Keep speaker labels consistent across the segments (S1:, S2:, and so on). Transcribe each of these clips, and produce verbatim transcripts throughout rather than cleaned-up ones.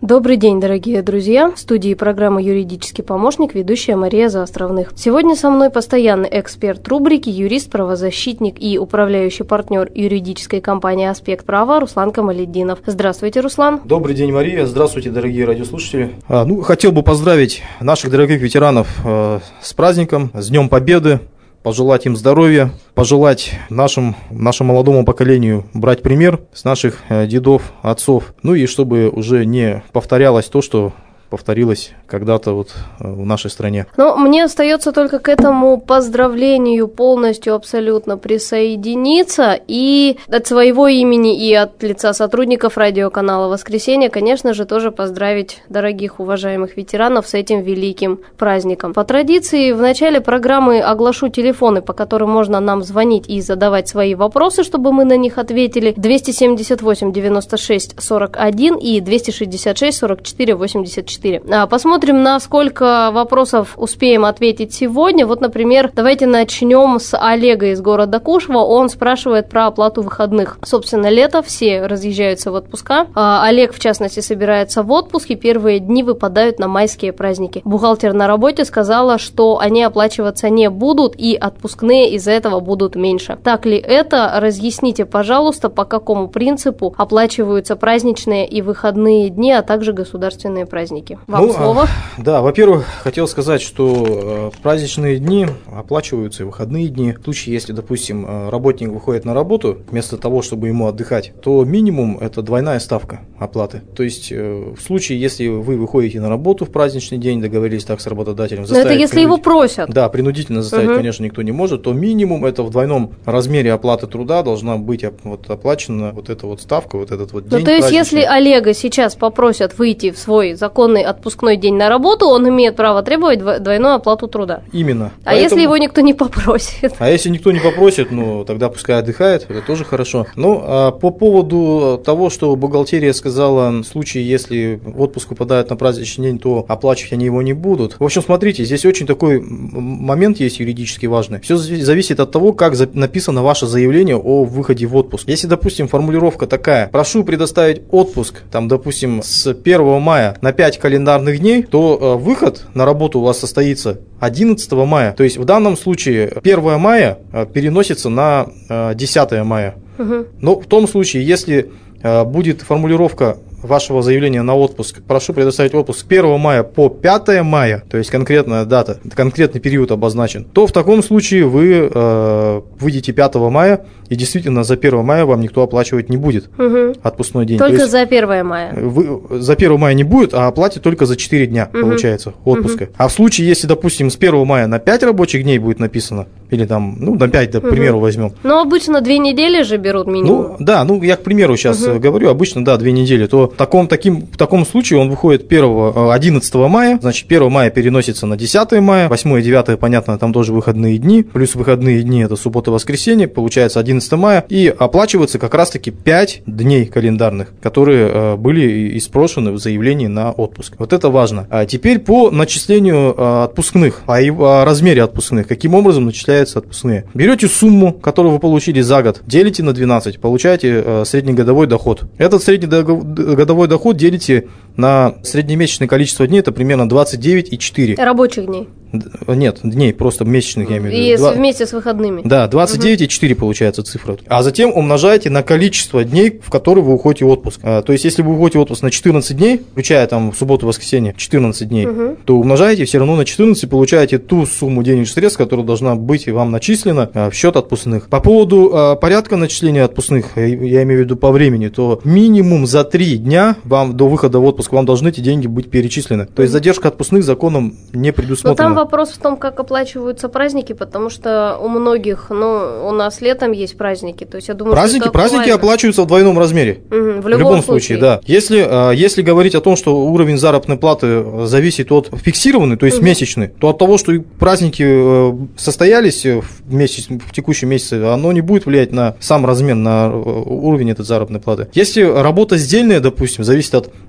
S1: Добрый день, дорогие друзья! В студии программы «Юридический помощник» ведущая Мария Заостровных. Сегодня со мной постоянный эксперт рубрики, юрист, правозащитник и управляющий партнер юридической компании «Аспект права» Руслан Камалетдинов. Здравствуйте, Руслан!
S2: Добрый день, Мария! Здравствуйте, дорогие радиослушатели! А, ну, хотел бы поздравить наших дорогих ветеранов э, с праздником, с Днем Победы. Пожелать им здоровья, пожелать нашим, нашему молодому поколению брать пример с наших дедов, отцов, ну и чтобы уже не повторялось то, что повторилось когда-то вот в нашей стране.
S1: Ну, мне остается только к этому поздравлению полностью абсолютно присоединиться и от своего имени и от лица сотрудников радиоканала «Воскресенье», конечно же, тоже поздравить дорогих уважаемых ветеранов с этим великим праздником. По традиции, в начале программы оглашу телефоны, по которым можно нам звонить и задавать свои вопросы, чтобы мы на них ответили. двести семьдесят восемь девяносто шесть сорок один и двести шестьдесят шесть сорок четыре восемьдесят четыре. Посмотрим, на сколько вопросов успеем ответить сегодня. Вот, например, давайте начнем с Олега из города Кушва. Он спрашивает про оплату выходных. Собственно, лето, все разъезжаются в отпуска. Олег, в частности, собирается в отпуск, и первые дни выпадают на майские праздники. Бухгалтер на работе сказала, что они оплачиваться не будут, и отпускные из-за этого будут меньше. Так ли это? Разъясните, пожалуйста, по какому принципу оплачиваются праздничные и выходные дни, а также государственные праздники. Вам
S2: ну,
S1: слово.
S2: Да, во-первых, хотел сказать, что праздничные дни оплачиваются и выходные дни. В случае, если, допустим, работник выходит на работу, вместо того, чтобы ему отдыхать, то минимум это двойная ставка оплаты. То есть, в случае, если вы выходите на работу в праздничный день, договорились так с работодателем.
S1: Но это если его просят.
S2: Да, принудительно заставить, угу. конечно, никто не может, то минимум это в двойном размере оплаты труда должна быть вот оплачена вот эта вот ставка, вот этот вот день.
S1: Ну, то есть, если Олега сейчас попросят выйти в свой законный отпускной день на работу, он имеет право требовать двойную оплату труда.
S2: Именно.
S1: А Поэтому... если его никто не попросит?
S2: А если никто не попросит, ну, тогда пускай отдыхает, это тоже хорошо. Ну, а по поводу того, что бухгалтерия сказала, в случае, если в отпуск выпадают на праздничный день, то оплачивать они его не будут. В общем, смотрите, здесь очень такой момент есть юридически важный. Все зависит от того, как написано ваше заявление о выходе в отпуск. Если, допустим, формулировка такая: прошу предоставить отпуск, там, допустим, с первого мая на пять календарных дней, то э, выход на работу у вас состоится одиннадцатого мая. То есть в данном случае первое мая э, переносится на э, десятое мая. Угу. Но в том случае, если э, будет формулировка вашего заявления на отпуск, прошу предоставить отпуск с первого мая по пятое мая, то есть конкретная дата, конкретный период обозначен, то в таком случае вы э, выйдете пятого мая, и действительно за первое мая вам никто оплачивать не будет, угу. отпускной день.
S1: Только за первое мая.
S2: Вы, за первое мая не будет, а оплатят только за четыре дня, угу. получается, отпуска. Угу. А в случае, если, допустим, с первого мая на пять рабочих дней будет написано, или там, ну, на пять, да, к примеру, угу. возьмем.
S1: Но обычно две недели же берут минимум.
S2: Ну, да, ну, я, к примеру, сейчас угу. говорю, обычно, да, две недели, то в таком, таким, в таком случае он выходит первого, одиннадцатого мая, значит, первого мая переносится на десятое мая, восьмое, девятое, понятно, там тоже выходные дни, плюс выходные дни это суббота, воскресенье, получается одиннадцатое мая, и оплачиваются как раз-таки пять дней календарных, которые э, были испрошены в заявлении на отпуск. Вот это важно. А теперь по начислению э, отпускных, о, о размере отпускных, каким образом начисляются отпускные. Берете сумму, которую вы получили за год, делите на двенадцать, получаете э, среднегодовой доход. Этот среднегодовой доход делите на среднемесячное количество дней, это примерно двадцать девять и четыре.
S1: Рабочих дней?
S2: Нет, дней, просто месячных, я имею в виду.
S1: И
S2: Два...
S1: вместе с выходными?
S2: Да, двадцать девять и четыре получается цифра. А затем умножаете на количество дней, в которые вы уходите в отпуск. А, то есть, если вы уходите в отпуск на четырнадцать дней, включая там субботу, воскресенье, четырнадцать дней, угу. то умножаете все равно на четырнадцать и получаете ту сумму денежных средств, которая должна быть вам начислена а, в счет отпускных. По поводу а, порядка начисления отпускных, я имею в виду по времени, то минимум за три дня вам до выхода в отпуск вам должны эти деньги быть перечислены. То есть, задержка отпускных законом не предусмотрена.
S1: Но там вопрос в том, как оплачиваются праздники, потому что у многих, ну, у нас летом есть праздники, то есть я думаю,
S2: праздники,
S1: что
S2: праздники оплачиваются в двойном размере. Угу, в, любом в любом случае, случае, да. Если, если говорить о том, что уровень заработной платы зависит от фиксированной, то есть угу. месячной, то от того, что праздники состоялись в, месяц, в текущем месяце, оно не будет влиять на сам размер, на уровень этой заработной платы. Если работа сдельная, допустим, зависит от объема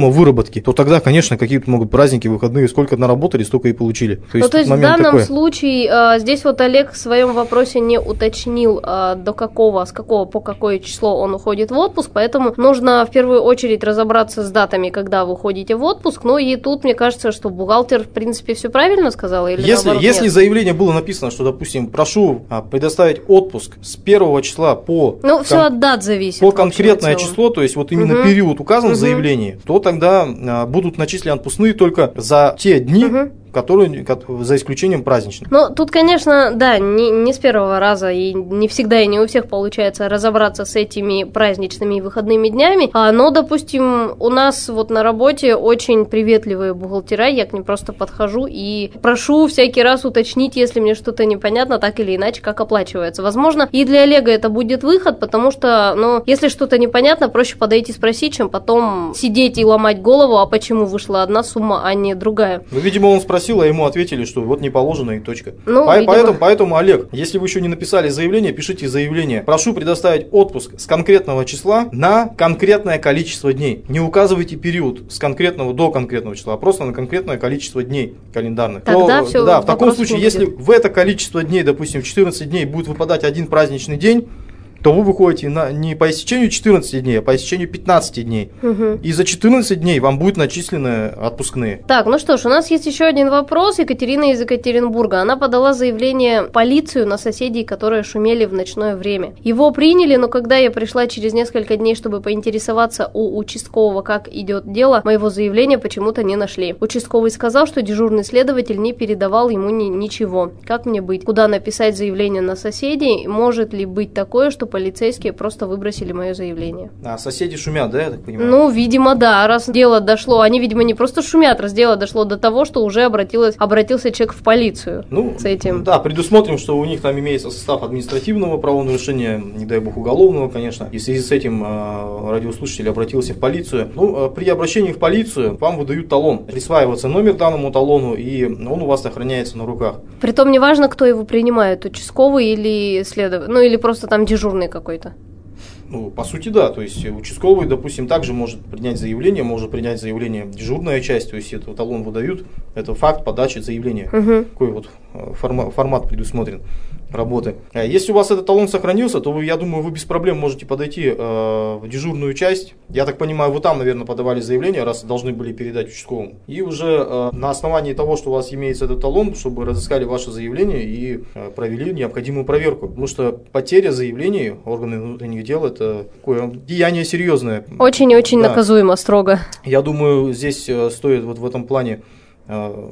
S2: сумма выработки, то тогда, конечно, какие-то могут праздники, выходные, сколько наработали, столько и получили. То
S1: ну,
S2: есть,
S1: то есть в данном
S2: такой.
S1: случае а, здесь вот Олег в своем вопросе не уточнил, а, до какого, с какого по какое число он уходит в отпуск, поэтому нужно в первую очередь разобраться с датами, когда вы уходите в отпуск. Ну и тут, мне кажется, что бухгалтер, в принципе, все правильно сказала, или
S2: Если,
S1: наоборот,
S2: если
S1: нет?
S2: заявление было написано, что, допустим, прошу а, предоставить отпуск с первого числа по,
S1: Ну, все
S2: кон-
S1: от дат зависит.
S2: по конкретное число, то есть вот именно
S1: Угу.
S2: период указан
S1: Угу.
S2: в заявлении, то тогда а, будут начислены отпускные только за те дни,
S1: Угу.
S2: которые, за исключением праздничных.
S1: Ну, тут, конечно, да, не, не с первого раза и не всегда и не у всех получается разобраться с этими праздничными и выходными днями, а, но, допустим, у нас вот на работе очень приветливые бухгалтера, я к ним просто подхожу и прошу всякий раз уточнить, если мне что-то непонятно, так или иначе, как оплачивается. Возможно, и для Олега это будет выход, потому что, ну, если что-то непонятно, проще подойти спросить, чем потом сидеть и ломать голову, а почему вышла одна сумма, а не другая.
S2: Ну, видимо, он спросил, а ему ответили, что вот не положено и точка.
S1: Ну,
S2: По-
S1: видимо.
S2: поэтому, поэтому, Олег, если вы еще не написали заявление, пишите заявление. Прошу предоставить отпуск с конкретного числа на конкретное количество дней. Не указывайте период с конкретного до конкретного числа, а просто на конкретное количество дней календарных.
S1: Тогда
S2: То,
S1: всё,
S2: да, в таком
S1: вопрос
S2: случае,
S1: не
S2: если
S1: будет.
S2: в это количество дней, допустим, четырнадцать дней будет выпадать один праздничный день, то вы выходите на, не по истечению четырнадцати дней, а по истечению пятнадцати дней.
S1: Угу.
S2: И за четырнадцать дней вам будут начислены отпускные.
S1: Так, ну что ж, у нас есть еще один вопрос. Екатерина из Екатеринбурга. Она подала заявление в полицию на соседей, которые шумели в ночное время. Его приняли, но когда я пришла через несколько дней, чтобы поинтересоваться у участкового, как идет дело, моего заявления почему-то не нашли. Участковый сказал, что дежурный следователь не передавал ему ни- ничего. Как мне быть? Куда написать заявление на соседей? Может ли быть такое, что полицейские просто выбросили мое заявление?
S2: А соседи шумят, да, я так понимаю?
S1: Ну, видимо, да. Раз дело дошло, они, видимо, не просто шумят, раз дело дошло до того, что уже обратилось, обратился человек в полицию
S2: Ну,
S1: с этим.
S2: да, предусмотрим, что у них там имеется состав административного правонарушения, не дай бог уголовного, конечно. И в связи с этим э, радиослушатель обратился в полицию. Ну, э, при обращении в полицию вам выдают талон. Присваивается номер данному талону, и он у вас сохраняется на руках.
S1: Притом неважно, кто его принимает, участковый или следователь, ну или просто там дежурный какой-то.
S2: Ну, по сути, да. То есть участковый, допустим, также может принять заявление, может принять заявление дежурная часть, то есть этот талон выдают. Это факт подачи заявления.
S1: Угу.
S2: Такой вот формат, формат предусмотрен работы. Если у вас этот талон сохранился, то вы, я думаю, вы без проблем можете подойти э, в дежурную часть. Я так понимаю, вы там, наверное, подавали заявление, раз должны были передать участковому. И уже э, на основании того, что у вас имеется этот талон, чтобы разыскали ваше заявление и э, провели необходимую проверку. Потому что потеря заявлений органы внутренних дел — это такое деяние серьезное.
S1: Очень и очень
S2: Да.
S1: наказуемо строго.
S2: Я думаю, здесь э, стоит вот в этом плане э,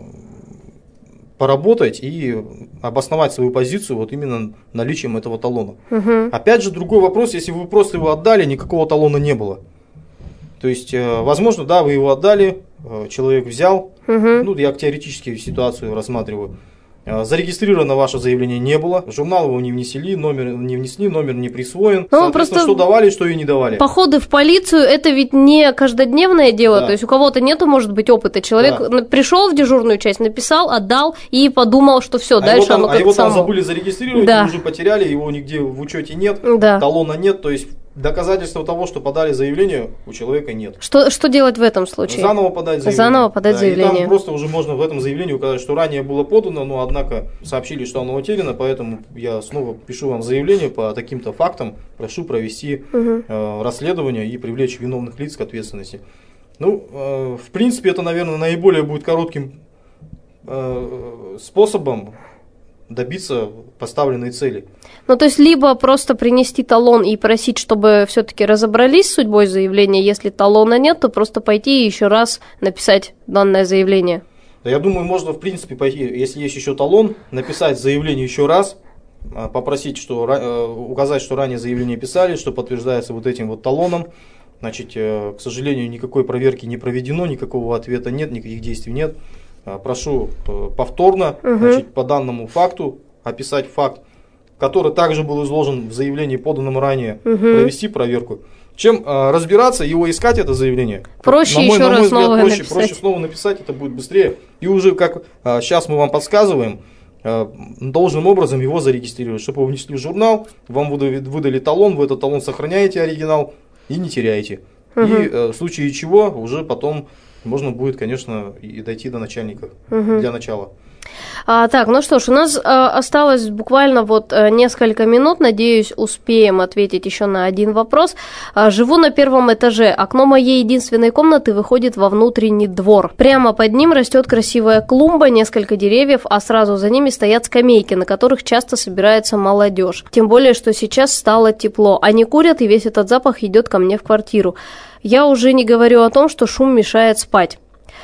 S2: поработать и обосновать свою позицию вот именно наличием этого талона.
S1: Угу.
S2: Опять же, другой вопрос, если вы просто его отдали, никакого талона не было. То есть, э, возможно, да, вы его отдали, э, человек взял,
S1: Угу.
S2: ну, я теоретически ситуацию рассматриваю. Э, Зарегистрировано ваше заявление не было, в журнал его не внесли, номер не внесли, номер не присвоен.
S1: Ну,
S2: Соответственно,
S1: просто
S2: что давали, что и не давали.
S1: Походы в полицию — это ведь не каждодневное дело,
S2: Да.
S1: то есть у кого-то нету, может быть, опыта. Человек
S2: Да.
S1: на- пришел в дежурную часть, написал, отдал и подумал, что все,
S2: А
S1: дальше
S2: его там,
S1: оно
S2: а
S1: как-то
S2: его там
S1: само.
S2: забыли зарегистрировать,
S1: Да.
S2: уже потеряли, его нигде в учете нет,
S1: Да.
S2: талона нет, то есть доказательства того, что подали заявление, у человека нет.
S1: Что, что делать в этом случае?
S2: Заново подать заявление.
S1: Заново подать
S2: Да, и
S1: заявление.
S2: там просто уже можно в этом заявлении указать, что ранее было подано, но однако сообщили, что оно утеряно, поэтому я снова пишу вам заявление по таким-то фактам, прошу провести
S1: Мгм.
S2: э, расследование и привлечь виновных лиц к ответственности. Ну, э, в принципе, это, наверное, наиболее будет коротким э, способом добиться поставленной цели.
S1: Ну, то есть, либо просто принести талон и просить, чтобы все-таки разобрались с судьбой заявления. Если талона нет, то просто пойти и еще раз написать данное заявление.
S2: Да, я думаю, можно, в принципе, пойти, если есть еще талон, написать заявление еще раз, а, попросить, что, э, указать, что ранее заявление писали, что подтверждается вот этим вот талоном. Значит, э, к сожалению, никакой проверки не проведено, никакого ответа нет, никаких действий нет. А, прошу э, повторно,
S1: Угу.
S2: значит, по данному факту описать факт, который также был изложен в заявлении, поданном ранее,
S1: Угу.
S2: провести проверку. Чем э, разбираться, его искать, это заявление.
S1: Проще
S2: на мой,
S1: еще
S2: на мой
S1: раз
S2: взгляд,
S1: новое
S2: проще,
S1: написать.
S2: проще снова написать, это будет быстрее. И уже, как э, сейчас мы вам подсказываем, э, должным образом его зарегистрировать, чтобы вы внесли в журнал, вам выдали, выдали талон, вы этот талон сохраняете, оригинал, и не теряете.
S1: Угу.
S2: И э, в случае чего уже потом можно будет, конечно, и дойти до начальника угу. для начала.
S1: А, так, ну что ж, у нас а, осталось буквально вот а, несколько минут, надеюсь, успеем ответить еще на один вопрос. А, живу на первом этаже, окно моей единственной комнаты выходит во внутренний двор. Прямо под ним растет красивая клумба, несколько деревьев, а сразу за ними стоят скамейки, на которых часто собирается молодежь. Тем более, что сейчас стало тепло, они курят, и весь этот запах идет ко мне в квартиру. Я уже не говорю о том, что шум мешает спать.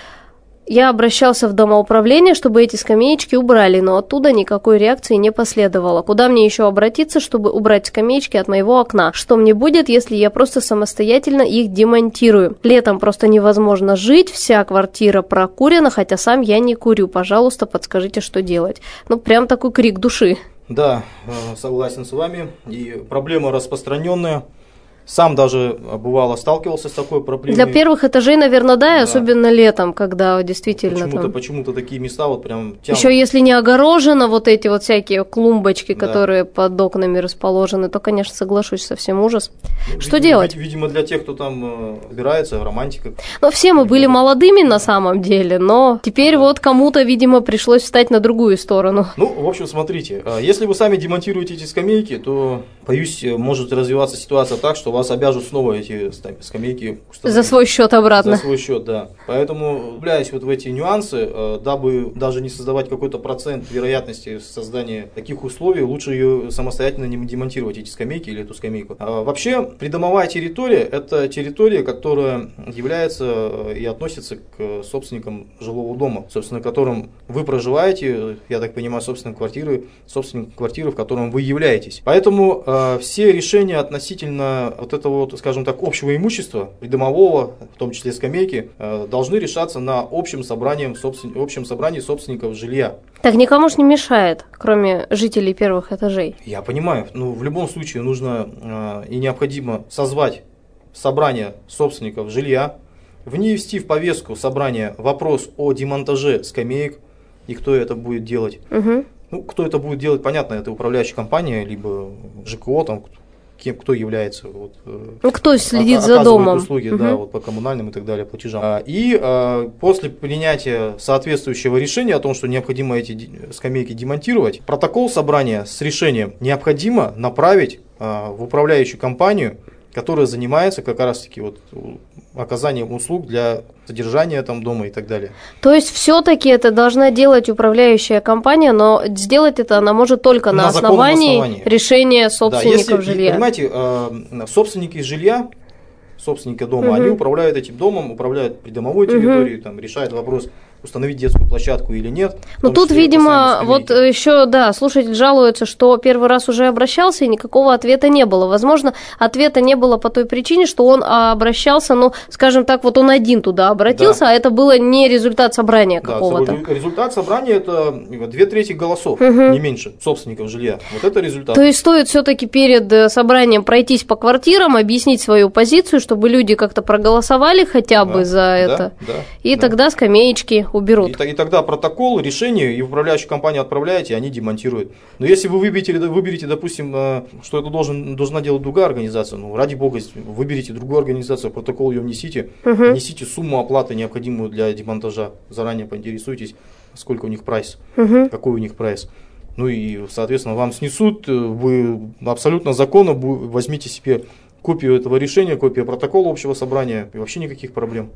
S1: Я обращался в домоуправление, чтобы эти скамеечки убрали, но оттуда никакой реакции не последовало. Куда мне еще обратиться, чтобы убрать скамеечки от моего окна? Что мне будет, если я просто самостоятельно их демонтирую? Летом просто невозможно жить, вся квартира прокурена, хотя сам я не курю. Пожалуйста, подскажите, что делать. Ну, прям такой крик души.
S2: Да, согласен с вами. И проблема распространенная. Сам даже бывало сталкивался с такой проблемой.
S1: Для первых этажей, наверное, да, и да. особенно летом, когда действительно
S2: почему-то,
S1: там...
S2: Почему-то такие места вот прям тянут.
S1: Еще если не огорожено вот эти вот всякие клумбочки, да. которые под окнами расположены, то, конечно, соглашусь, совсем ужас. Ну, Что
S2: видимо,
S1: делать?
S2: Видимо, для тех, кто там убирается, романтика.
S1: Ну, все мы были молодыми на самом деле, но теперь да. вот кому-то, видимо, пришлось встать на другую сторону.
S2: Ну, в общем, смотрите, если вы сами демонтируете эти скамейки, то, боюсь, может развиваться ситуация так, что вас обяжут снова эти скамейки установить.
S1: За свой счет обратно.
S2: За свой счет, да. Поэтому, углубляясь вот в эти нюансы, дабы даже не создавать какой-то процент вероятности создания таких условий, лучше ее самостоятельно не демонтировать, эти скамейки или эту скамейку. А вообще, придомовая территория – это территория, которая является и относится к собственникам жилого дома, собственно, в котором вы проживаете, я так понимаю, собственной квартиры, собственник квартиры, в котором вы являетесь. Поэтому э, все решения относительно вот этого, вот, скажем так, общего имущества, придомового, в том числе скамейки, э, должны решаться на общем собрании, собствен... общем собрании собственников жилья.
S1: Так никому ж не мешает, кроме жителей первых этажей.
S2: Я понимаю, но в любом случае нужно э, и необходимо созвать собрание собственников жилья, внести в повестку собрания вопрос о демонтаже скамеек, и кто это будет делать.
S1: Угу.
S2: Ну, кто это будет делать, понятно, это управляющая компания, либо ЖКО, там, кем, кто является, вот,
S1: кто следит за домом,
S2: услуги,
S1: угу.
S2: да, вот, по коммунальным и так далее платежам. И а, после принятия соответствующего решения о том, что необходимо эти скамейки демонтировать, протокол собрания с решением необходимо направить а, в управляющую компанию, которая занимается как раз-таки вот оказанием услуг для содержания там дома и так далее.
S1: То есть все-таки это должна делать управляющая компания, но сделать это она может только на, на основании, основании решения собственников да, если, жилья.
S2: Понимаете, э, собственники жилья, собственники дома, угу. они управляют этим домом, управляют придомовой территорией, угу. там, решают вопрос, установить детскую площадку или нет.
S1: Ну тут, видимо, вот еще, да, слушатель жалуется, что первый раз уже обращался, и никакого ответа не было. Возможно, ответа не было по той причине, что он обращался, ну, скажем так, вот он один туда обратился, да. а это было не результат собрания да, какого-то.
S2: Результат собрания – это две трети голосов, угу. не меньше, собственников жилья. Вот это результат.
S1: То есть стоит все-таки перед собранием пройтись по квартирам, объяснить свою позицию, чтобы люди как-то проголосовали хотя бы да, за да, это,
S2: да,
S1: и
S2: да.
S1: тогда скамеечки уберут.
S2: И, и тогда протокол, решение, и в управляющую компанию отправляете, и они демонтируют. Но если вы выберете, выберете, допустим, что это должен, должна делать другая организация, ну, ради бога, выберите другую организацию, протокол ее внесите, угу. внесите сумму оплаты, необходимую для демонтажа, заранее поинтересуйтесь, сколько у них прайс, угу. какой у них прайс. Ну и, соответственно, вам снесут, вы абсолютно законно возьмите себе копию этого решения, копию протокола общего собрания, и вообще никаких проблем.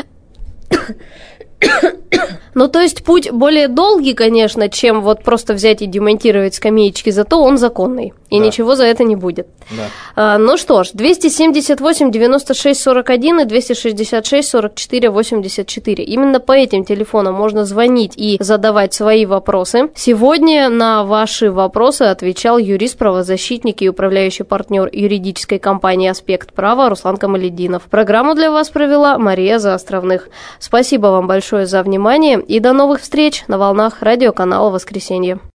S1: Ну, то есть путь более долгий, конечно, чем вот просто взять и демонтировать скамеечки, зато он законный, и да. ничего за это не будет.
S2: Да.
S1: А, ну что ж, двести семьдесят восемь девяносто шесть сорок один и двести шестьдесят шесть сорок четыре восемьдесят четыре. Именно по этим телефонам можно звонить и задавать свои вопросы. Сегодня на ваши вопросы отвечал юрист-правозащитник и управляющий партнер юридической компании «Аспект права» Руслан Камалетдинов. Программу для вас провела Мария Заостровных. Спасибо вам большое за внимание и до новых встреч на волнах радиоканала «Воскресенье».